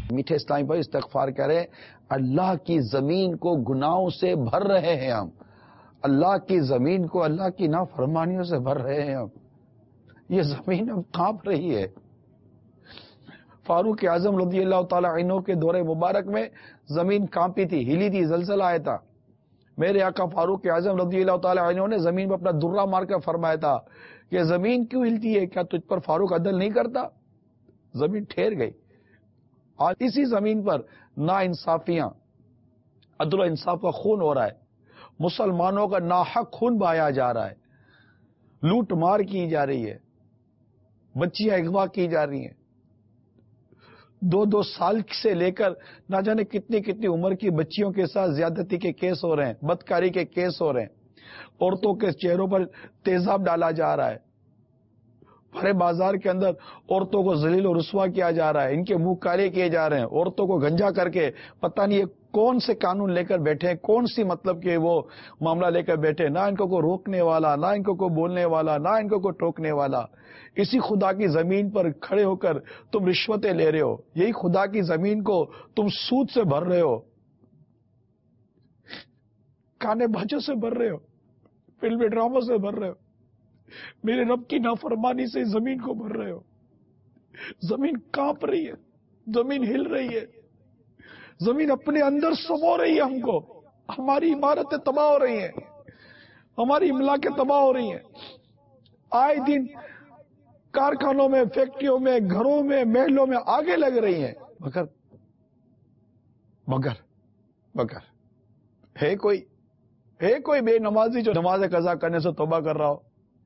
میٹھے اسلامی بھائی استغفار کریں. اللہ کی زمین کو گناہوں سے بھر رہے ہیں ہم. اللہ کی زمین کو اللہ کی نافرمانیوں سے بھر رہے ہیں ہم. یہ زمین اب کانپ رہی ہے. فاروق اعظم رضی اللہ تعالی عنہ کے دور مبارک میں زمین کانپی تھی، ہلی تھی، زلزلہ آیا تھا. میرے آقا فاروق اعظم رضی اللہ تعالی عنہ نے زمین پر اپنا درہ مار کر فرمایا تھا کہ زمین کیوں ہلتی ہے؟ کیا تجھ پر فاروق عدل نہیں کرتا؟ زمین ٹھہر گئی. آج اسی زمین پر نا انصافیاں، عدل و انصاف کا خون ہو رہا ہے. مسلمانوں کا ناحق خون بہایا جا رہا ہے، لوٹ مار کی جا رہی ہے، بچیاں اغوا کی جا رہی ہیں. 2 سال سے لے کر نہ جانے کتنی عمر کی بچیوں کے ساتھ زیادتی کے کیس ہو رہے ہیں، بدکاری کے کیس ہو رہے ہیں. عورتوں کے چہروں پر تیزاب ڈالا جا رہا ہے. بھرے بازار کے اندر عورتوں کو ذلیل و رسوا کیا جا رہا ہے، ان کے منہ کالے کیے جا رہے ہیں. عورتوں کو گنجا کر کے پتہ نہیں کون سے قانون لے کر بیٹھے ہیں، کون سی مطلب کہ وہ معاملہ لے کر بیٹھے. نہ ان کو کوئی روکنے والا، نہ ان کو کوئی بولنے والا، نہ ان کو کوئی ٹوکنے والا. اسی خدا کی زمین پر کھڑے ہو کر تم رشوتیں لے رہے ہو. یہی خدا کی زمین کو تم سود سے بھر رہے ہو، کانے بھاجوں سے بھر رہے ہو، فلمی ڈراموں سے بھر رہے ہو. میرے رب کی نافرمانی سے زمین کو بھر رہے ہو. زمین کانپ رہی ہے، زمین ہل رہی ہے، زمین اپنے اندر سمو رہی ہے ہم کو. ہماری عمارتیں تباہ ہو رہی ہیں، ہماری املاکیں تباہ ہو رہی ہیں. آئے دن کارخانوں میں، فیکٹریوں میں، گھروں میں، محلوں میں آگے لگ رہی ہیں. مگر ہے کوئی بے نمازی جو نماز قضا کرنے سے توبہ کر رہا ہو؟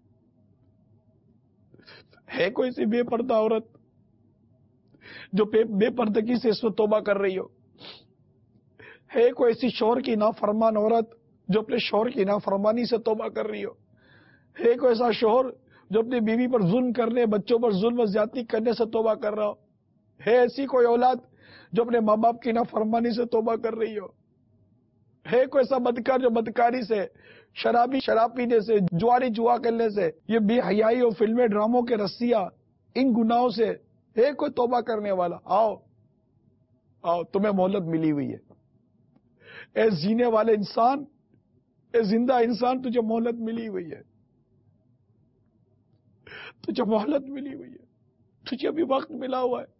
ہے کوئی سی بے پردہ عورت جو بے پردگی سے اس وقت توبہ کر رہی ہو؟ ہے کوئی ایسی شوہر کی نافرمان عورت جو اپنے شوہر کی نافرمانی سے توبہ کر رہی ہو؟ ہے کوئی ایسا شوہر جو اپنی بیوی پر ظلم کرنے، بچوں پر ظلم و زیادتی کرنے سے توبہ کر رہا ہو؟ ہے ایسی کوئی اولاد جو اپنے ماں باپ کی نافرمانی سے توبہ کر رہی ہو؟ ہے کوئی ایسا بدکار جو بدکاری سے، شراب پینے سے، جوا کرنے سے، یہ بے حیائی اور فلمیں ڈراموں کے رسیاں، ان گناہوں سے ہے کوئی توبہ کرنے والا؟ آؤ تمہیں مہلت ملی ہوئی ہے. اے جینے والے انسان، اے زندہ انسان، تجھے مہلت ملی ہوئی ہے. تجھے مہلت ملی ہوئی ہے، تجھے ابھی وقت ملا ہوا ہے.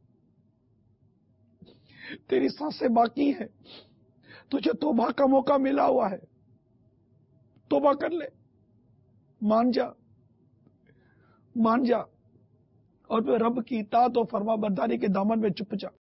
تیری سانسیں باقی ہیں، تجھے توبہ کا موقع ملا ہوا ہے. توبہ کر لے، مان جا اور پھر رب کی اطاعت و فرما برداری کے دامن میں چھپ جا.